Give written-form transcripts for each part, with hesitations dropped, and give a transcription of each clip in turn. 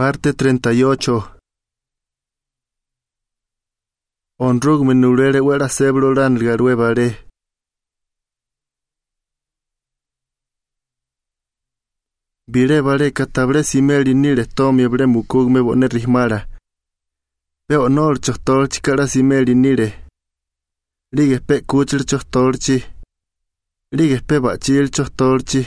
Parte 38. Onrug menurere wera sebrolan garwe bare. Bire bare katabre simeli nire tomi bre mukugme bone rihmara. Pe onor chohtolchi kara simeli nire. Lige pe kuchil chohtolchi. Lige pe bachil chohtolchi.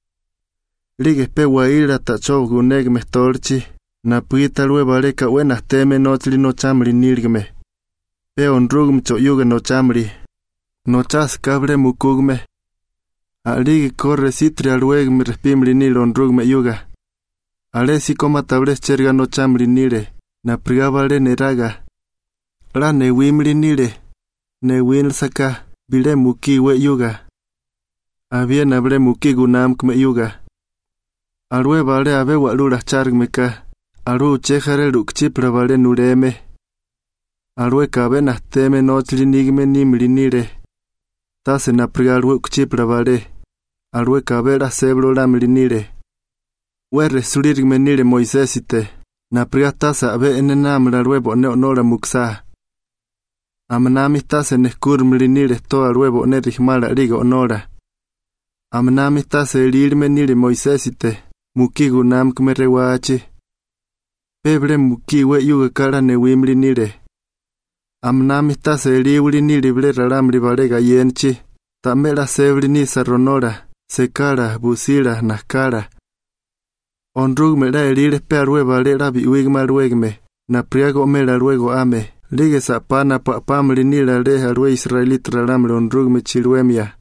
Lige pe waira tachov guneg mestolchi. Napuita lue bare ka buenas teme nochli no chamri nirgme. Pe onrugm choyuge no chamri. No chas cabre mukugme. Aligi corre sitri alueg mi respimri nil onrugme yuga. Ale si coma tables cherga no chamri nire. Na prigabale neraga. La ne wimri nire. Ne win saka. Bile muki we yuga. Abien abre muki gunam kme yuga. Alue vale abe walura chargmeka. Aru chejare lukchipra vale nureme. Alue cabe nasteme nochli nigme nimri nire. Tase na prigalue ukchipra vale. Alue cabe la sebro lamri nire. Were surirgme nire Moisésite. Na prigatasa abe enenamra alue bone onora muksa. Amanami tase neskurmri nire to alue bone rihmala riga onora. Amanami tase elirme nire Moisésite. Mukigu namkme rewachi. Pebre muki we yuga kara ne wimri nire. Amnami tase eliwri nire bre raramri varega yenchi. Tamela sebri ni saronora. Sekara, busira, naskara. Onrugme la elire pe arue valera biwigma ruegme. Na priago mela ruego ame. Lige sapana pa pamri nira le arue israelit raramri onrugme chiruemia.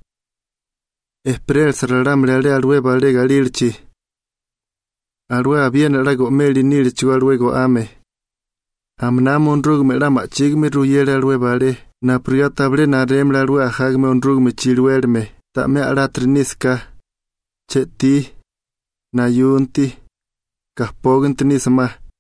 Esprel raramri ale arue valega lirchi. Arue abiena lago meli niri chua luego ame. Amnamo onrugme lama chigme ruyere alue vale. Na priata bre na remla alue ahagme onrugme chiluerme. Ta me alatriniska. Cheti. Na yunti. Kaspogent nisama.